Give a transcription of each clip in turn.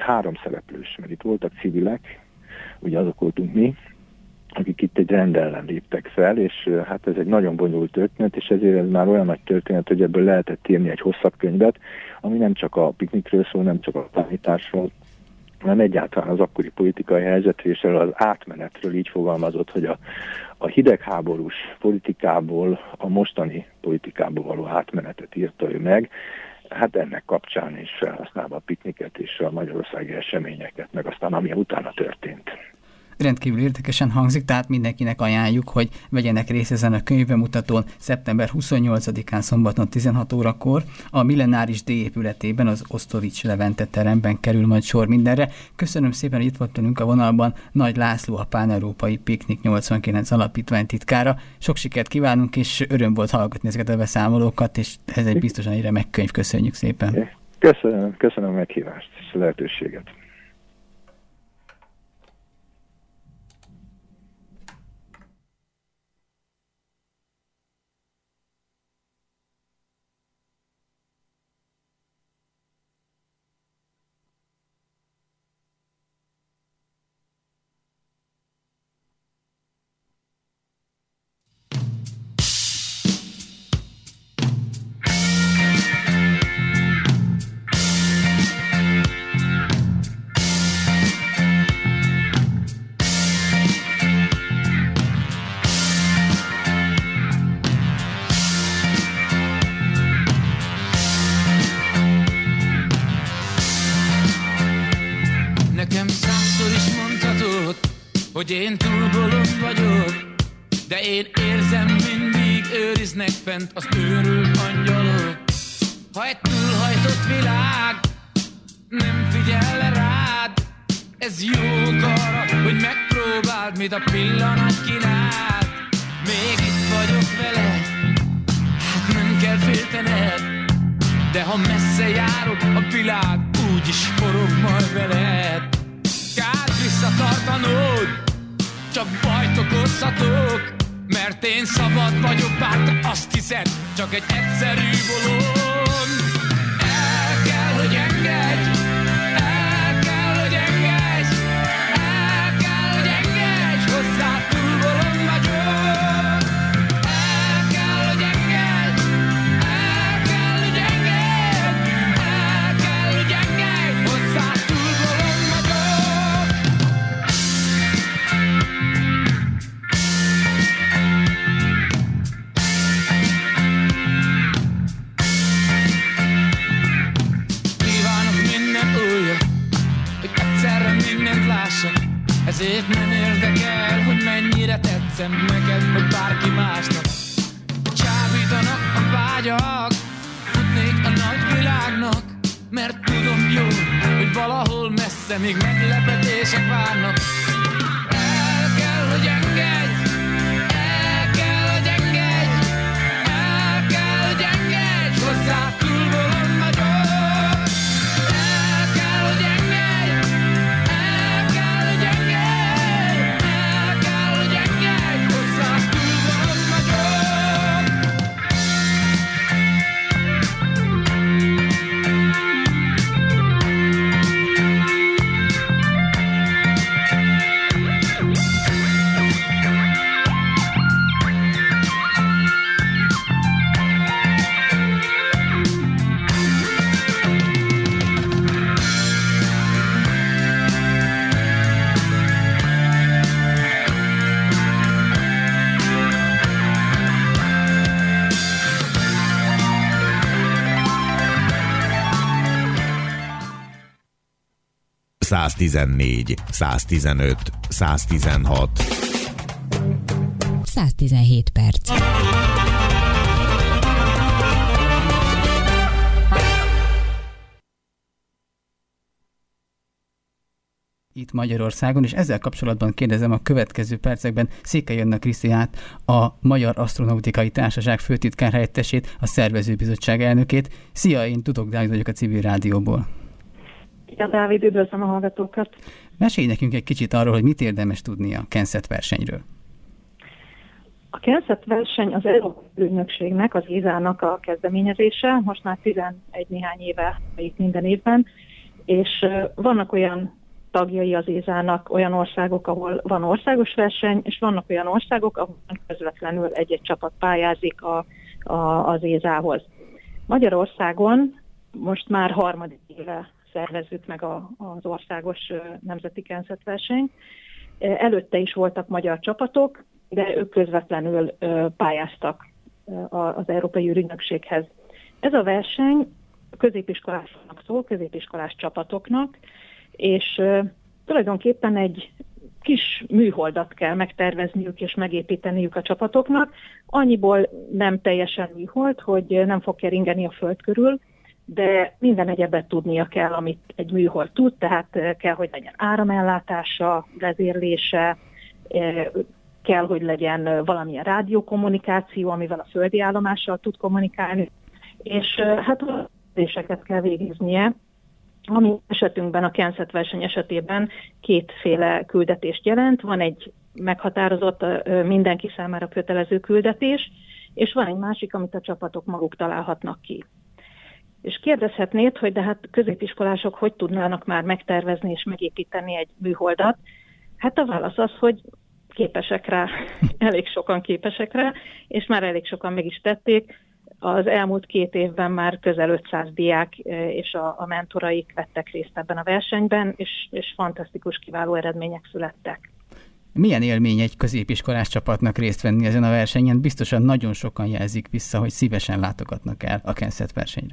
három szereplős, mert itt voltak civilek, ugye azok voltunk mi, akik itt egy rend ellen léptek fel, és hát ez egy nagyon bonyolult történet, és ezért ez már olyan nagy történet, hogy ebből lehetett írni egy hosszabb könyvet, ami nem csak a piknikről szól, nem csak a tanításról, hanem egyáltalán az akkori politikai helyzetről és az átmenetről így fogalmazott, hogy a hidegháborús politikából a mostani politikából való átmenetet írta ő meg, hát ennek kapcsán is felhasználva a pikniket és a magyarországi eseményeket, meg aztán ami utána történt. Rendkívül érdekesen hangzik, tehát mindenkinek ajánljuk, hogy vegyenek részt ezen a könyvbemutatón szeptember 28-án szombaton 16 órakor a Millenáris D épületében, az Osztovics Levente teremben kerül majd sor mindenre. Köszönöm szépen, hogy itt volt velünk a vonalban Nagy László, a Pán-Európai Piknik 89 alapítvány titkára. Sok sikert kívánunk, és öröm volt hallgatni ezeket a beszámolókat, és ez egy biztosan egy remek könyv. Köszönjük szépen. Köszönöm a meghívást és a lehetőséget. Hogy én túl bolond vagyok, de én érzem, mindig őriznek fent az őrült angyalok. Ha egy túlhajtott világ nem figyel le rád, ez jó ok arra, hogy megpróbáld, mit a pillanat kínál. Még itt vagyok veled, hát nem kell féltened, de ha messze járok, a világ úgyis forog majd veled. Kár visszatartanod, csak bajt okozhatok, mert én szabad vagyok, bár te azt hiszed, csak egy egyszerű bolond. El kell, hogy engedj, el kell, hogy engedj, el kell, hogy engedj, hozzá túl bolond vagyok. El kell, hogy engedj, el kell, hogy engedj, el kell, hogy engedj, hozzá túl bolond vagyok. Ezért nem érdekel, hogy mennyire tetszem neked, vagy bárki másnak. Csábítanak a vágyak, futnék a nagyvilágnak, mert tudom jó, hogy valahol messze még meglepetések várnak. El kell, hogy engedj, el kell, hogy engedj, el kell, hogy engedj, hozzá túl bolond vagyok. ...114, 115, 116. 117 perc. Itt Magyarországon, és ezzel kapcsolatban kérdezem a következő percekben Székely Anna Krisztiát, a Magyar Asztronautikai Társaság főtitkár helyettesét, a szervezőbizottság elnökét. Szia, én Tudok Dávid vagyok a Civil Rádióból. Ja, Dávid, üdvözlöm a hallgatókat. Mesélj nekünk egy kicsit arról, hogy mit érdemes tudni a Kenset versenyről. A Kenset verseny az Európai Ügynökségnek, az ESA-nak a kezdeményezése, most már 11 néhány éve itt minden évben, és vannak olyan tagjai az ÉZÁ-nak, olyan országok, ahol van országos verseny, és vannak olyan országok, ahol közvetlenül egy-egy csapat pályázik az ÉZÁ-hoz. Magyarországon most már 3. éve szervezzük meg az országos nemzeti kensetversenyt. Előtte is voltak magyar csapatok, de ők közvetlenül pályáztak az Európai Ügynökséghez. Ez a verseny középiskolásoknak szól, középiskolás csapatoknak, és tulajdonképpen egy kis műholdat kell megtervezniük és megépíteniük a csapatoknak. Annyiból nem teljesen műhold, hogy nem fog keringeni a föld körül, de minden egyebet tudnia kell, amit egy műhold tud, tehát kell, hogy legyen áramellátása, vezérlése, kell, hogy legyen valamilyen rádiókommunikáció, amivel a földi állomással tud kommunikálni, és hát kérdéseket kell végeznie, ami esetünkben a Kenset verseny esetében kétféle küldetést jelent. Van egy meghatározott, mindenki számára kötelező küldetés, és van egy másik, amit a csapatok maguk találhatnak ki. És kérdezhetnéd, hogy de hát középiskolások hogy tudnának már megtervezni és megépíteni egy műholdat? Hát a válasz az, hogy képesek rá, elég sokan képesek rá, és már elég sokan meg is tették. Az elmúlt 2 évben már közel 500 diák és a mentoraik vettek részt ebben a versenyben, és fantasztikus, kiváló eredmények születtek. Milyen élmény egy középiskolás csapatnak részt venni ezen a versenyen? Biztosan nagyon sokan jelzik vissza, hogy szívesen látogatnak el a Kenset versenyre.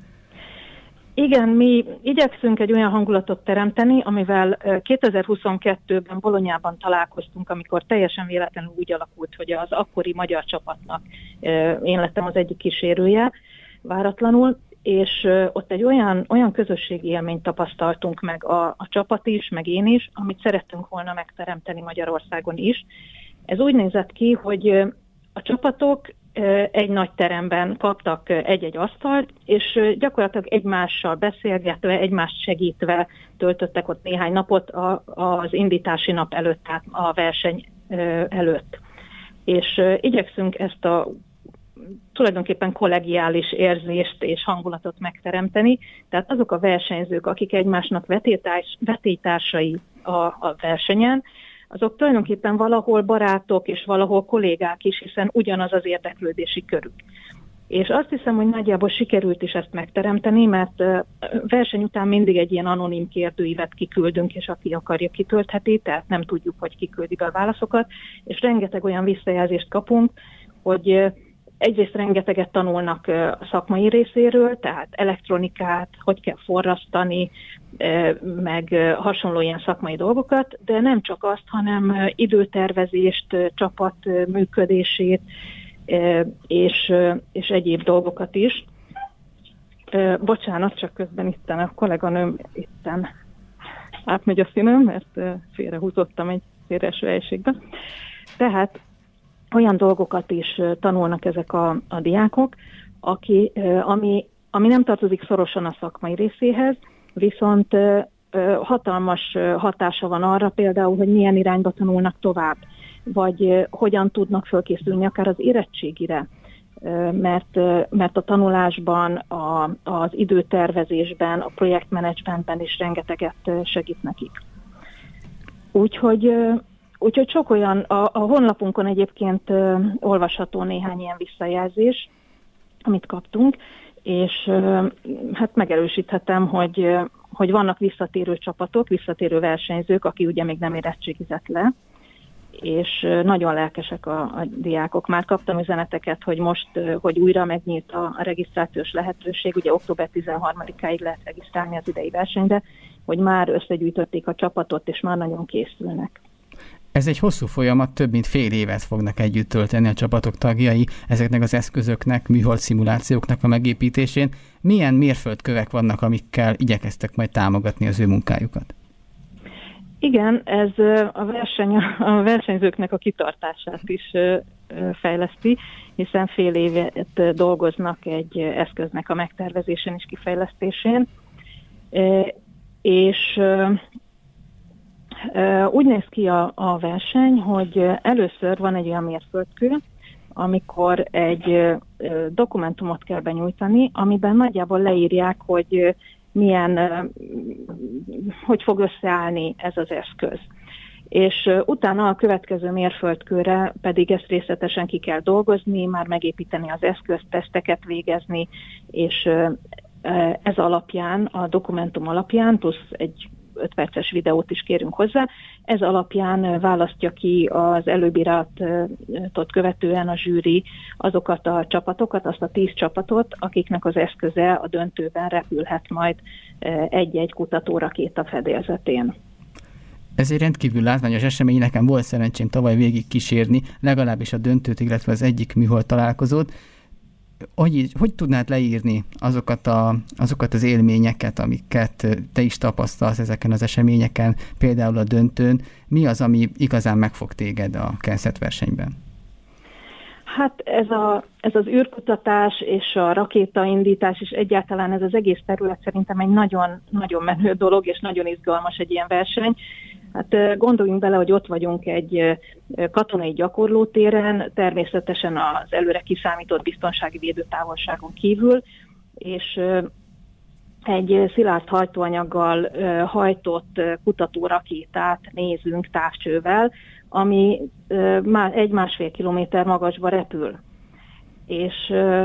Igen, mi igyekszünk egy olyan hangulatot teremteni, amivel 2022-ben Bolonyában találkoztunk, amikor teljesen véletlenül úgy alakult, hogy az akkori magyar csapatnak én lettem az egyik kísérője, váratlanul, és ott egy olyan közösségi élményt tapasztaltunk meg a csapat is, meg én is, amit szerettünk volna megteremteni Magyarországon is. Ez úgy nézett ki, hogy a csapatok egy nagy teremben kaptak egy-egy asztalt, és gyakorlatilag egymással beszélgetve, egymást segítve töltöttek ott néhány napot az indítási nap előtt, tehát a verseny előtt. És igyekszünk ezt a tulajdonképpen kollegiális érzést és hangulatot megteremteni. Tehát azok a versenyzők, akik egymásnak vetélytársai a versenyen, azok tulajdonképpen valahol barátok és valahol kollégák is, hiszen ugyanaz az érdeklődési körük. És azt hiszem, hogy nagyjából sikerült is ezt megteremteni, mert verseny után mindig egy ilyen anonim kérdőívet kiküldünk, és aki akarja, kitöltheti, tehát nem tudjuk, hogy kiküldi be a válaszokat, és rengeteg olyan visszajelzést kapunk, hogy egyrészt rengeteget tanulnak a szakmai részéről, tehát elektronikát, hogy kell forrasztani, meg hasonló ilyen szakmai dolgokat, de nem csak azt, hanem időtervezést, csapat működését, és egyéb dolgokat is. Bocsánat, csak közben itten a kolléganőm itten átmegy a színöm, mert félrehúzottam egy félreeső helységbe. Tehát olyan dolgokat is tanulnak ezek a diákok, ami nem tartozik szorosan a szakmai részéhez, viszont hatalmas hatása van arra például, hogy milyen irányba tanulnak tovább, vagy hogyan tudnak fölkészülni akár az érettségire, mert a tanulásban, az időtervezésben, a projektmenedzsmentben is rengeteget segít nekik. Úgyhogy sok olyan, a honlapunkon egyébként olvasható néhány ilyen visszajelzés, amit kaptunk, és hát megerősíthetem, hogy vannak visszatérő csapatok, visszatérő versenyzők, aki ugye még nem érettségizett le, és nagyon lelkesek a diákok. Már kaptam üzeneteket, hogy most, hogy újra megnyílt a regisztrációs lehetőség, ugye október 13-áig lehet regisztrálni az idei versenyre, hogy már összegyűjtötték a csapatot, és már nagyon készülnek. Ez egy hosszú folyamat, több mint fél évet fognak együtt tölteni a csapatok tagjai ezeknek az eszközöknek, műhold szimulációknak a megépítésén. Milyen mérföldkövek vannak, amikkel igyekeztek majd támogatni az ő munkájukat? Igen, ez a versenyzőknek a kitartását is fejleszti, hiszen fél évet dolgoznak egy eszköznek a megtervezésén és kifejlesztésén, és úgy néz ki a verseny, hogy először van egy olyan mérföldkő, amikor egy dokumentumot kell benyújtani, amiben nagyjából leírják, hogy hogy fog összeállni ez az eszköz. És utána a következő mérföldkörre pedig ezt részletesen ki kell dolgozni, már megépíteni az eszközt, teszteket végezni, és ez alapján, a dokumentum alapján, plusz egy 5 perces videót is kérünk hozzá, ez alapján választja ki az előbírálatot követően a zsűri azokat a csapatokat, azt a 10 csapatot, akiknek az eszköze a döntőben repülhet majd egy-egy kutatórakéta fedélzetén. Ez egy rendkívül látványos esemény, nekem volt szerencsém tavaly végig kísérni, legalábbis a döntőt, illetve az egyik műhold találkozót. Hogy tudnád leírni azokat az élményeket, amiket te is tapasztalsz ezeken az eseményeken, például a döntőn? Mi az, ami igazán megfog téged a KenSat versenyben? Hát ez az űrkutatás és a rakétaindítás, és egyáltalán ez az egész terület szerintem egy nagyon, nagyon menő dolog, és nagyon izgalmas egy ilyen verseny. Hát gondoljunk bele, hogy ott vagyunk egy katonai gyakorlótéren, természetesen az előre kiszámított biztonsági védőtávolságon kívül, és egy szilárd hajtóanyaggal hajtott kutatórakétát nézünk távcsővel, ami 1-1,5 kilométer magasba repül. És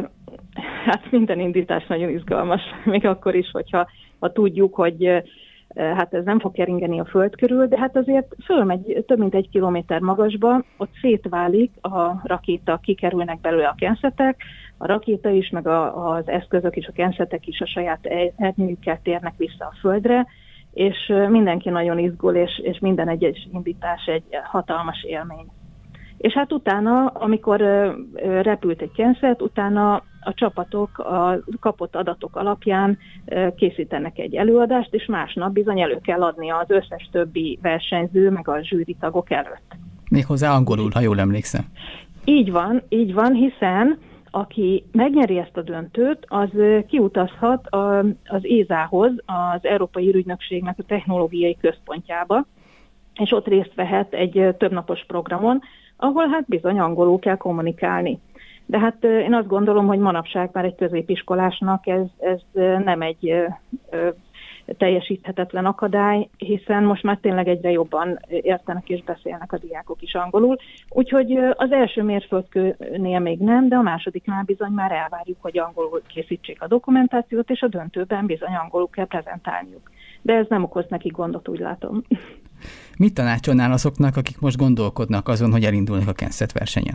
hát minden indítás nagyon izgalmas, még akkor is, hogyha tudjuk, hogy hát ez nem fog keringeni a föld körül, de hát azért fölmegy több mint 1 kilométer magasba, ott szétválik a rakéta, kikerülnek belőle a KenSatek, a rakéta is, meg az eszközök is, a KenSatek is a saját ernyőjükkel térnek vissza a földre, és mindenki nagyon izgul, és minden egyes indítás egy hatalmas élmény. És hát utána, amikor repült egy KenSat, utána a csapatok a kapott adatok alapján készítenek egy előadást, és másnap bizony elő kell adni az összes többi versenyző, meg a zsűritagok előtt. Méghozzá angolul, ha jól emlékszem. Így van, hiszen aki megnyeri ezt a döntőt, az kiutazhat az ESA-hoz, az Európai Ürügynökségnek a technológiai központjába, és ott részt vehet egy többnapos programon, ahol hát bizony angolul kell kommunikálni. De hát én azt gondolom, hogy manapság már egy középiskolásnak ez nem egy teljesíthetetlen akadály, hiszen most már tényleg egyre jobban értenek és beszélnek a diákok is angolul. Úgyhogy az első mérföldkőnél még nem, de a másodiknál bizony már elvárjuk, hogy angolul készítsék a dokumentációt, és a döntőben bizony angolul kell prezentálniuk. De ez nem okoz neki gondot, úgy látom. Mit tanácsolnál azoknak, akik most gondolkodnak azon, hogy elindulnak a KenSat versenyen?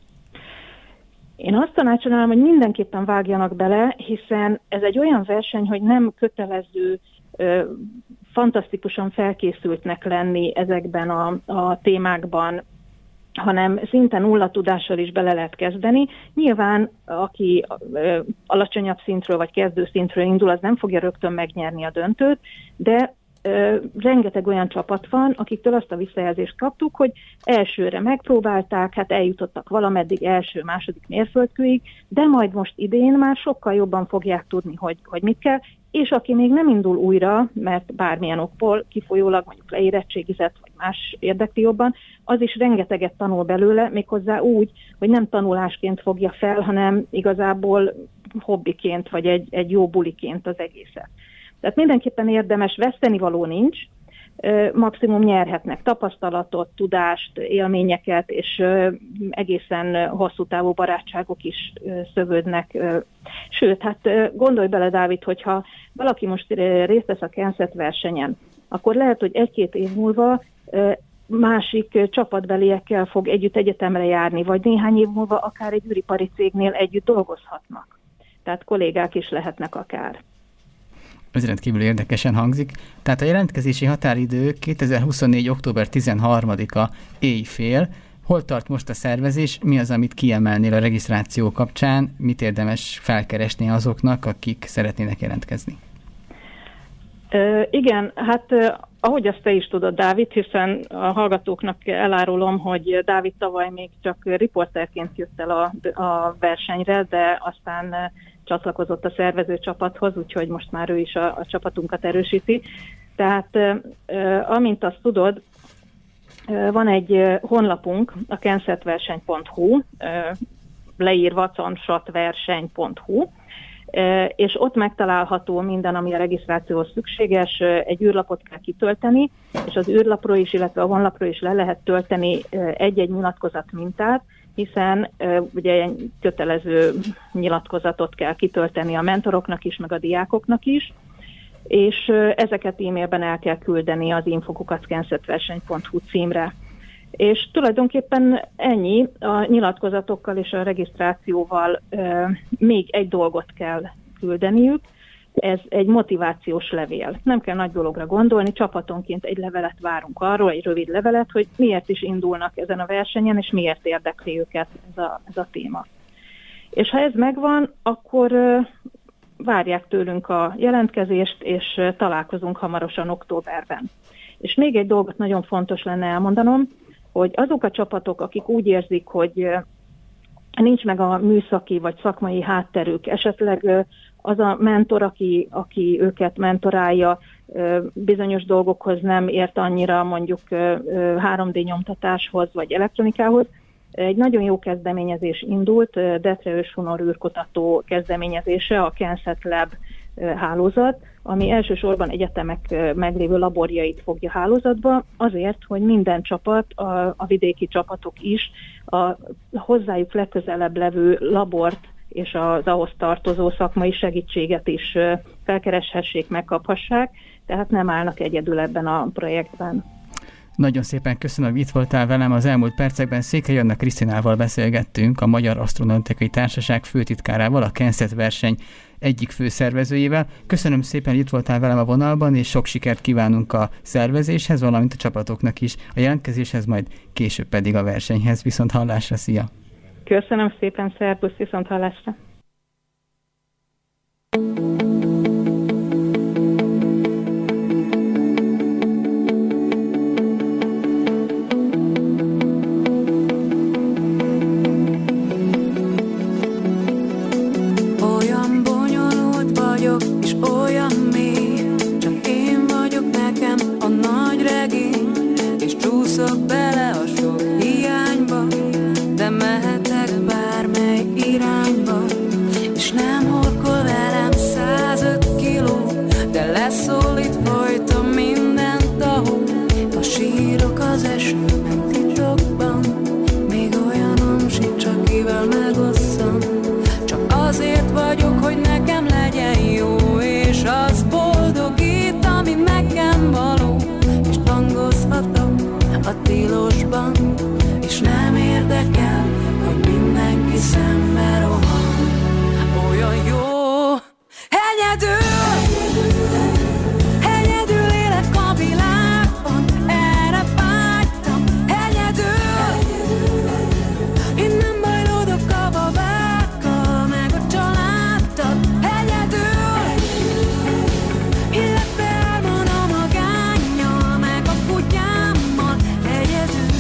Én azt tanácsolnám, hogy mindenképpen vágjanak bele, hiszen ez egy olyan verseny, hogy nem kötelező fantasztikusan felkészültnek lenni ezekben a témákban, hanem szinte nulla tudással is bele lehet kezdeni. Nyilván, aki alacsonyabb szintről vagy kezdő szintről indul, az nem fogja rögtön megnyerni a döntőt, de rengeteg olyan csapat van, akiktől azt a visszajelzést kaptuk, hogy elsőre megpróbálták, hát eljutottak valameddig első-második mérföldkőig, de majd most idén már sokkal jobban fogják tudni, hogy mit kell, és aki még nem indul újra, mert bármilyen okból kifolyólag mondjuk leérettségizett, vagy más érdekli jobban, az is rengeteget tanul belőle, méghozzá úgy, hogy nem tanulásként fogja fel, hanem igazából hobbiként, vagy egy jó buliként az egészet. Tehát mindenképpen érdemes, vesztenivaló nincs, maximum nyerhetnek tapasztalatot, tudást, élményeket, és egészen hosszú távú barátságok is szövődnek. Sőt, hát gondolj bele, Dávid, hogyha valaki most részt vesz a KenSat versenyen, akkor lehet, hogy 1-2 év múlva másik csapatbeliekkel fog együtt egyetemre járni, vagy néhány év múlva akár egy űripari cégnél együtt dolgozhatnak. Tehát kollégák is lehetnek akár. Ez rendkívül érdekesen hangzik. Tehát a jelentkezési határidő 2024. október 13-a éjfél. Hol tart most a szervezés? Mi az, amit kiemelnél a regisztráció kapcsán? Mit érdemes felkeresni azoknak, akik szeretnének jelentkezni? Igen, hát ahogy azt te is tudod, Dávid, hiszen a hallgatóknak elárulom, hogy Dávid tavaly még csak riporterként jött el a versenyre, de aztán csatlakozott a szervező csapathoz, úgyhogy most már ő is a csapatunkat erősíti. Tehát amint azt tudod, van egy honlapunk, a kensatverseny.hu, leírva cansatverseny.hu, és ott megtalálható minden, ami a regisztrációhoz szükséges, egy űrlapot kell kitölteni, és az űrlapról is, illetve a honlapról is le lehet tölteni egy-egy nyilatkozat mintát, hiszen ugye kötelező nyilatkozatot kell kitölteni a mentoroknak is, meg a diákoknak is, és ezeket e-mailben el kell küldeni az info@kensetverseny.hu címre. És tulajdonképpen ennyi, a nyilatkozatokkal és a regisztrációval még egy dolgot kell küldeniük, ez egy motivációs levél. Nem kell nagy dologra gondolni, csapatonként egy levelet várunk arról, egy rövid levelet, hogy miért is indulnak ezen a versenyen, és miért érdekli őket ez a téma. És ha ez megvan, akkor várják tőlünk a jelentkezést, és találkozunk hamarosan októberben. És még egy dolgot nagyon fontos lenne elmondanom, hogy azok a csapatok, akik úgy érzik, hogy nincs meg a műszaki vagy szakmai hátterük, esetleg az a mentor, aki őket mentorálja, bizonyos dolgokhoz nem ért annyira, mondjuk 3D nyomtatáshoz vagy elektronikához. Egy nagyon jó kezdeményezés indult, Detre Őshonor űrkutató kezdeményezése, a Kenset Lab hálózat, ami elsősorban egyetemek meglévő laborjait fogja hálózatba, azért, hogy minden csapat, a vidéki csapatok is a hozzájuk legközelebb levő labort és az ahhoz tartozó szakmai segítséget is felkereshessék, megkaphassák, tehát nem állnak egyedül ebben a projektben. Nagyon szépen köszönöm, hogy itt voltál velem. Az elmúlt percekben Székely Anna Krisztinával beszélgettünk, a Magyar Asztronautikai Társaság főtitkárával, a Kenset verseny egyik főszervezőjével. Köszönöm szépen, hogy itt voltál velem a vonalban, és sok sikert kívánunk a szervezéshez, valamint a csapatoknak is, a jelentkezéshez, majd később pedig a versenyhez. Viszont hallásra, szia! Köszönöm szépen, szervusz, viszont hallásra! És olyan mély, csak én vagyok nekem a nagy regény, és csúszok bele a sok hiányba, de mehetek bármely irányba, és nem horkol velem 105 kiló, de leszólít folyton minden tahó, ha sírok az esőben titokban, még olyanom sincs, akivel megosszam, csak azért vagyok, hogy nekem legyen jó, és az boldogít, ami nekem való, és tangozhatok a tilosban, és nem érdekel, hogy mindenki szembe rohan. Olyan jó, egyedül élek a világban, erre vágytam, egyedül, én nem bajlódok a babákkal, meg a családdal, egyedül, illetve álmon a magánnyal, meg a kutyámmal, egyedül.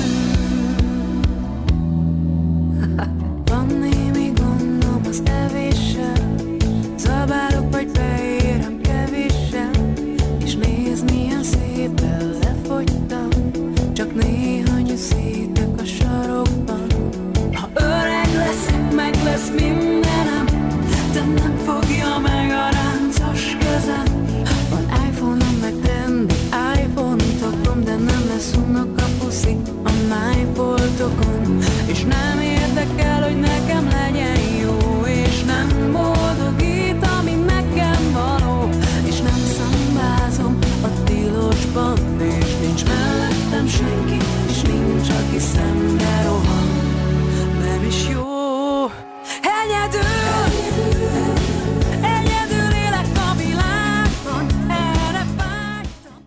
Van némi gondom az evéssel, zabálok vagy beérem kevéssel, és nézd milyen szépen lefogytam, csak néha nyűszítek a sarokban. Ha öreg leszek, meg lesz mindenem, de nem fogja meg a ráncos kezem. Van iPhone-om, meg trendi iPhone-tokon, de nem lesz unok a puszi a májfoltokon. És nem érdekel, hogy nekem legyen jó, és nem boldogít, ami nekem való, és nem szambázom a tilosban, és nincs mellettem senki, és nincs, aki szembe rohan. Nem is jó, egyedül élek a világban, erre vágytam.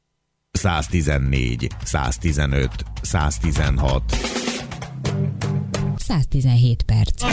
114, 115, 116. 117 perc.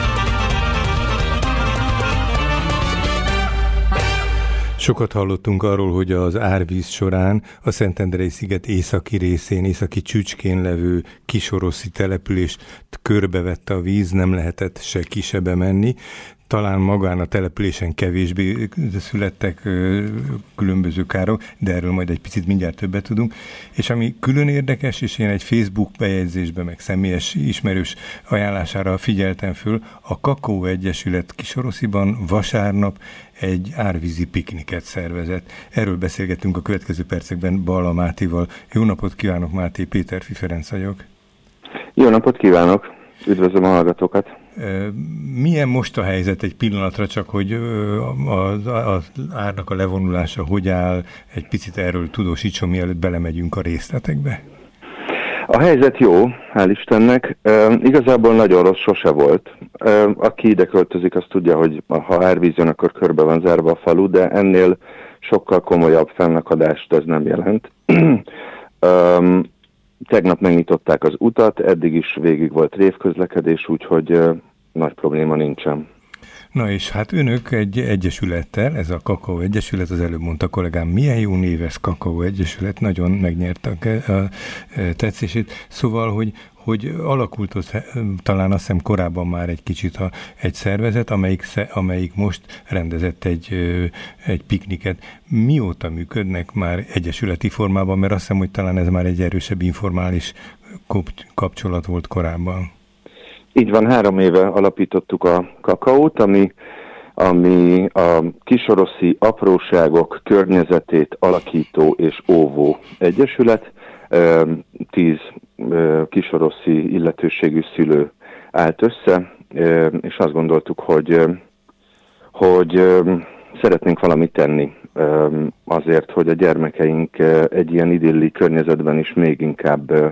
Sokat hallottunk arról, hogy az árvíz során a Szentendrei-sziget északi részén, északi csücskén levő kisoroszi települést körbevette a víz, nem lehetett se ki, se bemenni. talán magán a településen kevésbé születtek különböző károk, de erről majd egy picit mindjárt többet tudunk. És ami külön érdekes, és én egy Facebook bejegyzésben, meg személyes ismerős ajánlására figyeltem föl, a Kakaó Egyesület Kisorosziban vasárnap egy árvízi pikniket szervezett. Erről beszélgettünk a következő percekben Balla Mátéval. Jó napot kívánok, Máté, Péterfi Ferenc vagyok. Jó napot kívánok! Üdvözlöm a hallgatókat! Milyen most a helyzet egy pillanatra, csak hogy az árnak a levonulása hogy áll, egy picit erről tudósítson, mielőtt belemegyünk a részletekbe? A helyzet jó, hál' Istennek. Igazából nagyon rossz sose volt. Aki ide költözik, az tudja, hogy ha árvíz jön, akkor körbe van zárva a falu, de ennél sokkal komolyabb fennakadást ez nem jelent. Tegnap megnyitották az utat, eddig is végig volt révközlekedés, úgyhogy nagy probléma nincsen. Na és hát önök egy egyesülettel, ez a Kakaó Egyesület, az előbb mondta kollégám, milyen jó név ez, Kakaó Egyesület, nagyon megnyerte a tetszését. Szóval, hogy alakult talán azt hiszem korábban már egy kicsit egy szervezet, amelyik most rendezett egy pikniket. Mióta működnek már egyesületi formában, mert azt hiszem, hogy talán ez már egy erősebb informális kapcsolat volt korábban. Így van, 3 éve alapítottuk a Kakaót, ami a kisoroszi apróságok környezetét alakító és óvó egyesület. 10 kisoroszi illetőségű szülő állt össze, és azt gondoltuk, hogy szeretnénk valamit tenni azért, hogy a gyermekeink egy ilyen idilli környezetben is még inkább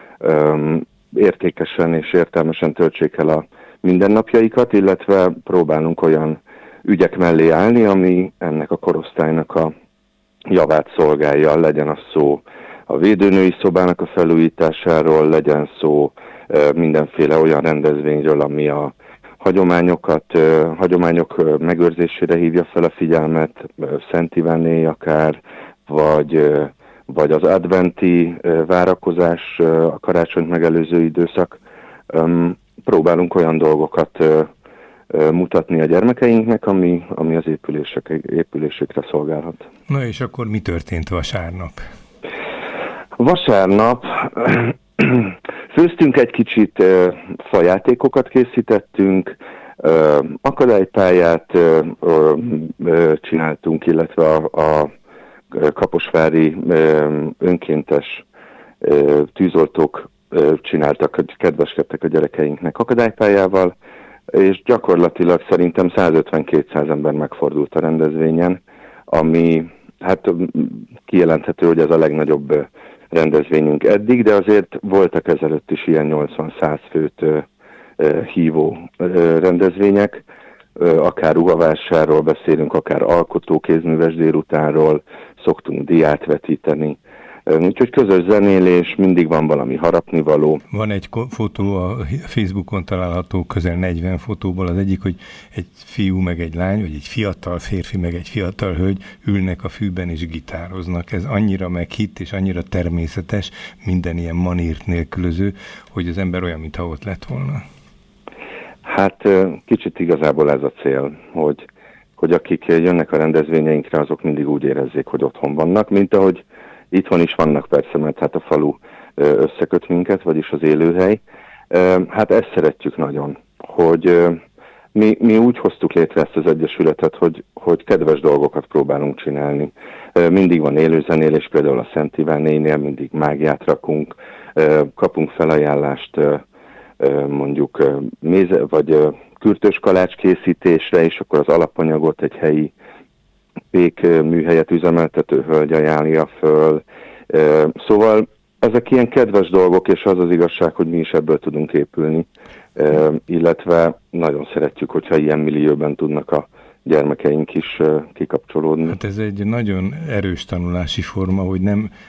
értékesen és értelmesen töltsék el a mindennapjaikat, illetve próbálunk olyan ügyek mellé állni, ami ennek a korosztálynak a javát szolgálja, legyen az szó a védőnői szobának a felújításáról, legyen szó mindenféle olyan rendezvényről, ami a hagyományok megőrzésére hívja fel a figyelmet, Szent Iváné akár, vagy az adventi várakozás, a karácsonyt megelőző időszak. Próbálunk olyan dolgokat mutatni a gyermekeinknek, ami az épülésekre szolgálhat. Na és akkor mi történt vasárnap? Vasárnap főztünk egy kicsit, fajátékokat készítettünk, akadálypályát csináltunk, illetve a kaposvári önkéntes tűzoltók csináltak, kedveskedtek a gyerekeinknek akadálypályával, és gyakorlatilag szerintem 150-200 ember megfordult a rendezvényen, ami hát kijelenthető, hogy ez a legnagyobb rendezvényünk eddig, de azért voltak ezelőtt is ilyen 80-100 főt hívó rendezvények, akár ruhavásárról beszélünk, akár alkotókézműves délutánról, szoktunk diát vetíteni. Úgyhogy közös zenélés, mindig van valami harapnivaló. Van egy fotó, a Facebookon található, közel 40 fotóból, az egyik, hogy egy fiú meg egy lány, vagy egy fiatal férfi meg egy fiatal hölgy ülnek a fűben és gitároznak. Ez annyira meghitt és annyira természetes, minden ilyen manírt nélkülöző, hogy az ember olyan, mintha ott lett volna. Hát kicsit igazából ez a cél, hogy akik jönnek a rendezvényeinkre, azok mindig úgy érezzék, hogy otthon vannak, mint ahogy itthon is vannak persze, mert hát a falu összeköt minket, vagyis az élőhely. Hát ezt szeretjük nagyon, hogy mi úgy hoztuk létre ezt az egyesületet, hogy kedves dolgokat próbálunk csinálni. Mindig van élőzenélés, például a Szent Ivánénél mindig mágiát rakunk, kapunk felajánlást mondjuk vagy kürtös kalács készítésre, és akkor az alapanyagot egy helyi pékműhelyet üzemeltető hölgy ajánlja föl. Szóval ezek ilyen kedves dolgok, és az az igazság, hogy mi is ebből tudunk épülni, illetve nagyon szeretjük, hogyha ilyen millióben tudnak a gyermekeink is kikapcsolódni. Hát ez egy nagyon erős tanulási forma, hogy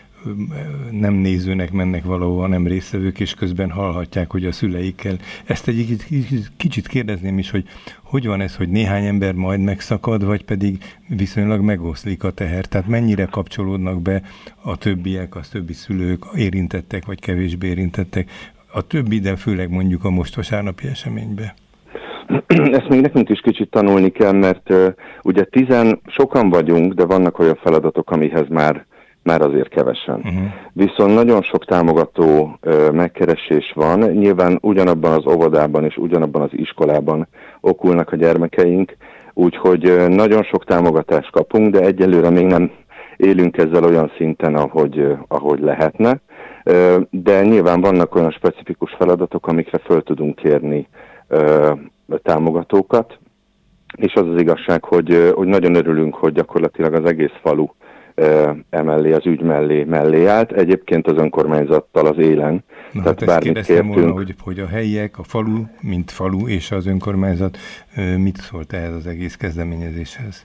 nem nézőnek mennek valahova, nem résztvevők, és közben hallhatják, hogy a szüleikkel. Ezt egy kicsit kérdezném is, hogy van ez, hogy néhány ember majd megszakad, vagy pedig viszonylag megoszlik a teher? Tehát mennyire kapcsolódnak be a többiek, az többi szülők, érintettek, vagy kevésbé érintettek, a többi, de főleg mondjuk a most vasárnapi eseménybe? ezt még nekünk is kicsit tanulni kell, mert ugye sokan vagyunk, de vannak olyan feladatok, amihez már azért kevesen. Viszont nagyon sok támogató megkeresés van. Nyilván ugyanabban az óvodában és ugyanabban az iskolában okulnak a gyermekeink, úgyhogy nagyon sok támogatást kapunk, de egyelőre még nem élünk ezzel olyan szinten, ahogy lehetne. De nyilván vannak olyan specifikus feladatok, amikre föl tudunk kérni támogatókat, és az igazság, hogy nagyon örülünk, hogy gyakorlatilag az egész falu emellé, az ügy mellé állt. Egyébként az önkormányzattal az élen. Na, tehát ezt kérdeztem volna, hogy a helyiek, a falu, mint falu és az önkormányzat mit szólt ehhez az egész kezdeményezéshez?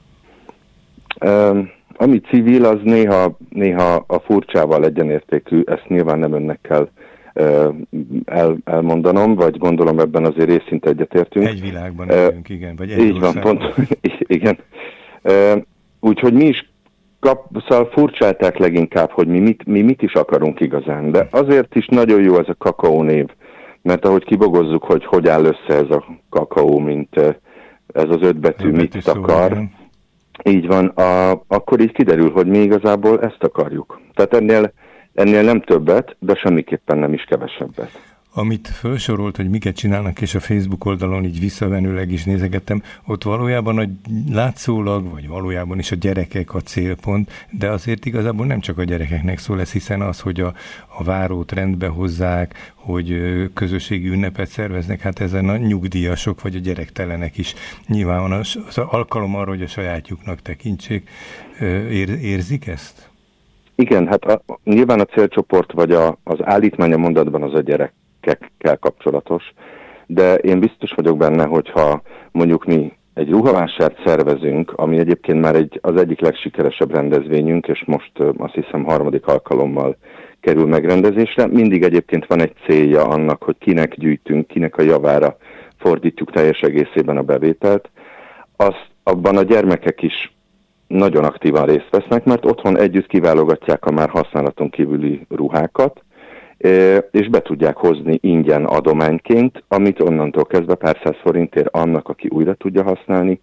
Ami civil, az néha a furcsával egyenértékű, ezt nyilván nem önnek kell elmondanom, vagy gondolom ebben azért részint egyetértünk. Egy világban élünk, igen, vagy egy így van, pont, igen. Úgyhogy mi is szóval furcsálták leginkább, hogy mi mit is akarunk igazán, de azért is nagyon jó ez a kakaó név, mert ahogy kibogozzuk, hogy áll össze ez a kakaó, mint ez az 5 betű mit akar, igen. Így van, akkor így kiderül, hogy mi igazából ezt akarjuk. Tehát ennél nem többet, de semmiképpen nem is kevesebbet. Amit felsorolt, hogy miket csinálnak, és a Facebook oldalon így visszavenőleg is nézegettem, ott valójában látszólag, vagy valójában is a gyerekek a célpont, de azért igazából nem csak a gyerekeknek szól ez, hiszen az, hogy a várót rendbe hozzák, hogy közösségi ünnepet szerveznek, hát ezen a nyugdíjasok, vagy a gyerektelenek is nyilván van az alkalom arra, hogy a sajátjuknak tekintsék. Érzik ezt? Igen, hát nyilván a célcsoport, vagy az állítmány a mondatban az a gyerekekkel kapcsolatos, de én biztos vagyok benne, hogyha mondjuk mi egy ruhavásárt szervezünk, ami egyébként már az egyik legsikeresebb rendezvényünk, és most azt hiszem 3. alkalommal kerül megrendezésre, mindig egyébként van egy célja annak, hogy kinek gyűjtünk, kinek a javára fordítjuk teljes egészében a bevételt. Abban a gyermekek is nagyon aktívan részt vesznek, mert otthon együtt kiválogatják a már használaton kívüli ruhákat, és be tudják hozni ingyen adományként, amit onnantól kezdve pár 100 forintért annak, aki újra tudja használni,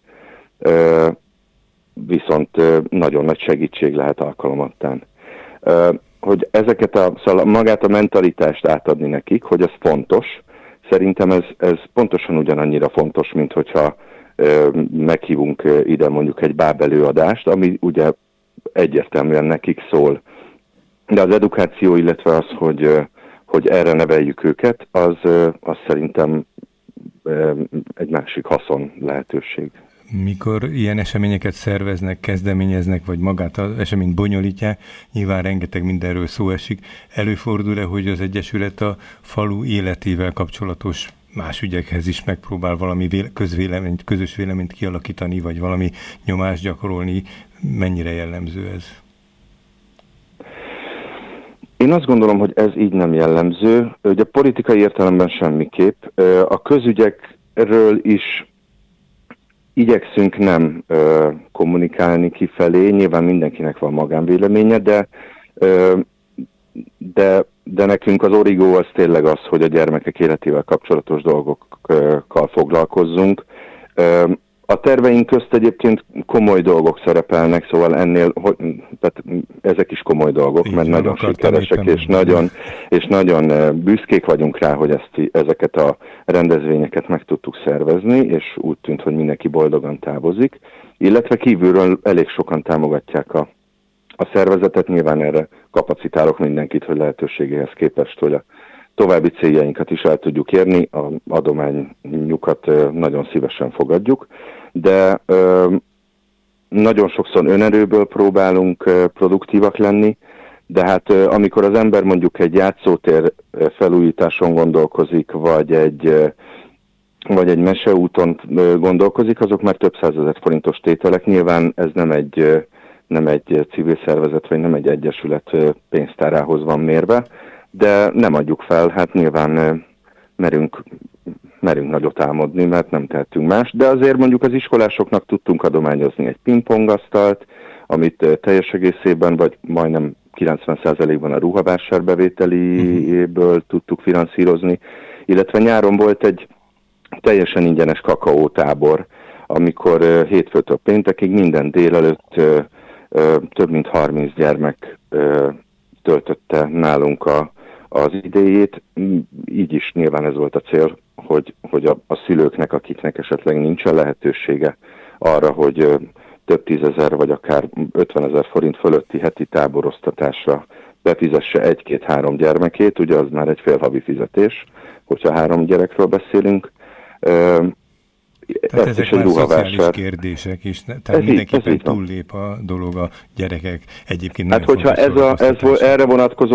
viszont nagyon nagy segítség lehet alkalomattán. Hogy szóval magát a mentalitást átadni nekik, hogy ez fontos, szerintem ez pontosan ugyanannyira fontos, mint hogyha meghívunk ide mondjuk egy bábelőadást, ami ugye egyértelműen nekik szól. De az edukáció, illetve az, hogy erre neveljük őket, az szerintem egy másik haszon lehetőség. Mikor ilyen eseményeket szerveznek, kezdeményeznek, vagy magát az eseményt bonyolítják, nyilván rengeteg mindenről szó esik. Előfordul-e, hogy az Egyesület a falu életével kapcsolatos más ügyekhez is megpróbál valami közös véleményt kialakítani, vagy valami nyomást gyakorolni? Mennyire jellemző ez? Én azt gondolom, hogy ez így nem jellemző. Ugye politikai értelemben semmiképp. A közügyekről is igyekszünk nem kommunikálni kifelé. Nyilván mindenkinek van magánvéleménye, de nekünk az origó az tényleg az, hogy a gyermekek életével kapcsolatos dolgokkal foglalkozzunk. A terveink közt egyébként komoly dolgok szerepelnek, szóval tehát ezek is komoly dolgok, mert nagyon sikeresek, és nagyon büszkék vagyunk rá, hogy ezeket a rendezvényeket meg tudtuk szervezni, és úgy tűnt, hogy mindenki boldogan távozik, illetve kívülről elég sokan támogatják a szervezetet, nyilván erre kapacitálok mindenkit, hogy lehetőségéhez képest, hogy a további céljainkat is el tudjuk érni, az adományukat nagyon szívesen fogadjuk, de nagyon sokszor önerőből próbálunk produktívak lenni, de hát amikor az ember mondjuk egy játszótér felújításon gondolkozik, vagy egy meseúton gondolkozik, azok már több 100 000 forintos tételek. Nyilván ez nem egy civil szervezet, vagy nem egy egyesület pénztárához van mérve, de nem adjuk fel, hát nyilván merünk nagyot álmodni, mert nem tehetünk más, de azért mondjuk az iskolásoknak tudtunk adományozni egy pingpongasztalt, amit teljes egészében, vagy majdnem 90%-ban a ruhavásár bevételéből tudtuk finanszírozni, illetve nyáron volt egy teljesen ingyenes kakaótábor, amikor hétfőtől péntekig minden délelőtt több mint 30 gyermek töltötte nálunk az idejét. Így is nyilván ez volt a cél, hogy a szülőknek, akiknek esetleg nincsen lehetősége arra, hogy több 10 000 vagy akár 50 000 forint fölötti heti táboroztatásra befizesse 1-2-3 gyermekét, ugye az már egy félhavi fizetés, hogyha 3 gyerekről beszélünk. Tehát ezek már szociális kérdések is, tehát mindenképpen túllép a dolog a gyerekek. Egyébként hát hogyha ez erre vonatkozó